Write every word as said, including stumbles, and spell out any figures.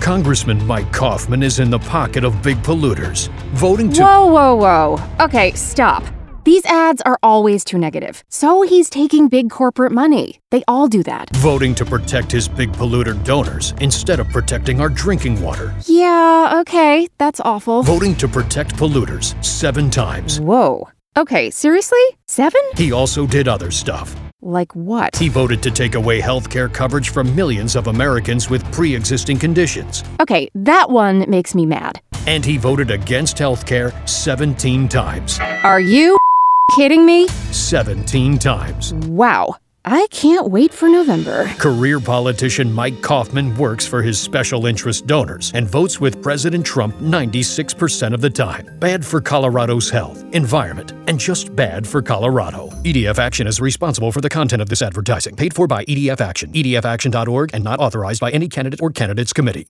Congressman Mike Kaufman is in the pocket of big polluters, voting to— Whoa, whoa, whoa. Okay, stop. These ads are always too negative. So he's taking big corporate money. They all do that. voting to protect his big polluter donors instead of protecting our drinking water. Yeah, okay, that's awful. Voting to protect polluters seven times. Whoa. Okay, seriously? Seven? He also did other stuff. Like what? He voted to take away health care coverage from millions of Americans with pre-existing conditions. Okay, that one makes me mad. And he voted against health care seventeen times. Are you kidding me? seventeen times. Wow. I can't wait for November. Career politician Mike Kaufman works for his special interest donors and votes with President Trump ninety-six percent of the time. Bad for Colorado's health, environment, and just bad for Colorado. E D F Action is responsible for the content of this advertising. Paid for by E D F Action, E D F action dot org, and not authorized by any candidate or candidates committee.